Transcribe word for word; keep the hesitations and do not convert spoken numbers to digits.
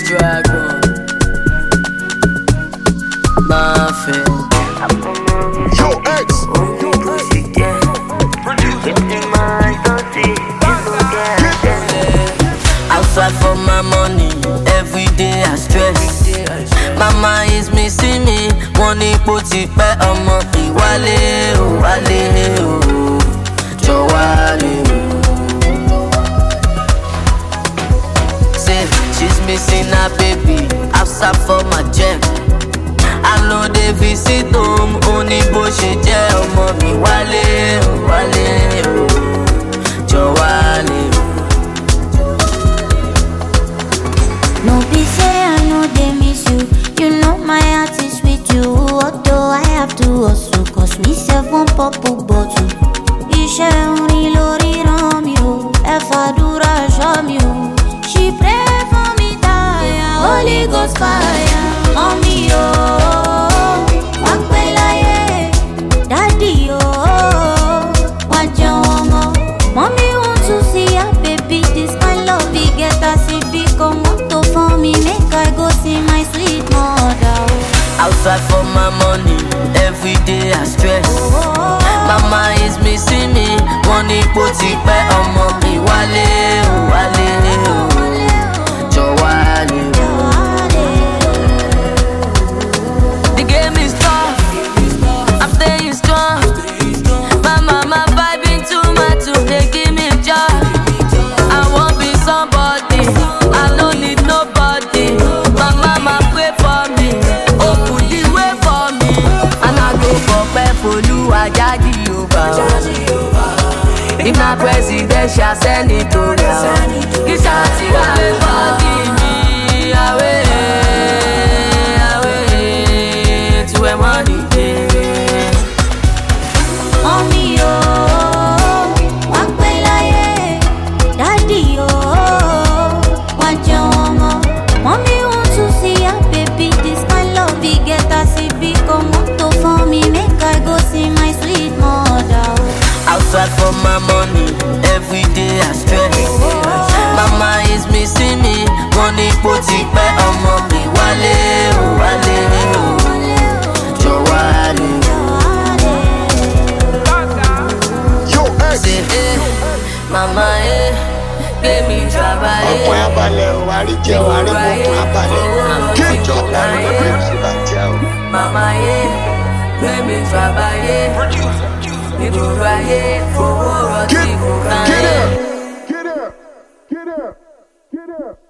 Dragon, Mafia. Yo, X. Outside for my money, every day I stress. Mama is missing me, wọ́n ní kó ti pẹ́ ọmọ ìwálé o, wálé o, jọ wálé o. Say she's missing her baby, outside for my check. I know they visit home, ó ní bó ṣe jẹ́ ọmọ mi wálé o, wálé o, jọ wálé o. No be say I know they miss you. You know my heart is with you. Although I have to hustle, cause me self one purple bottle. Iṣẹ́ orin lórí ràn mí o, ẹ fàdúrà ṣọ́ mi o. She pray for me tire, Holy Ghost fire. Mommy o, wá pẹ́ láyé. Daddy o, wá jẹun ọmọ. Mommy want to see her baby, this kind love he get as he become motto for me. Make I go see my sweet mother. Outside for my money, every day I stress. Mama is missing me, wọ́n ní kó ti pẹ́ ọmọ mi wálé o, wálé o, jọ wálé o. The game is tough, I'm staying strong. My mama vibing too much to dey give me joy. I wan be somebody, I no need nobody. My mama pray for me, open the way for me, and I go for Olúwa jáde Yorùbá. If na presidential senatorial, iṣẹ́ àti àwẹ̀ bọ́ọ̀dì mi away, away to where money dey. Mommy o, wá pẹ́ láyé. Daddy o, wá jẹun ọmọ. Mommy want to see her baby, this kind love he get as he become motto for me. Make I go see my sweet mother. Outside for my money, every day I stress. Mama is missing me, wọ́n ní kó ti pẹ́ ọmọ mi wálé o, wálé o, jọ wálé o. Yo, X. Say eh, mama eh, gbé mi trabalé. Ọkùnrin abalẹ̀ o, àríjẹ o, àrímọ̀kùnrin abalẹ̀. Kéjọ làwọn ẹgbẹ́ ìṣèbàjẹ́ o. Mama eh, gbé mi trabalé. Nítorí ayé fowó rọtí kò kàn Get yé. up! Get up! Get up! Get up!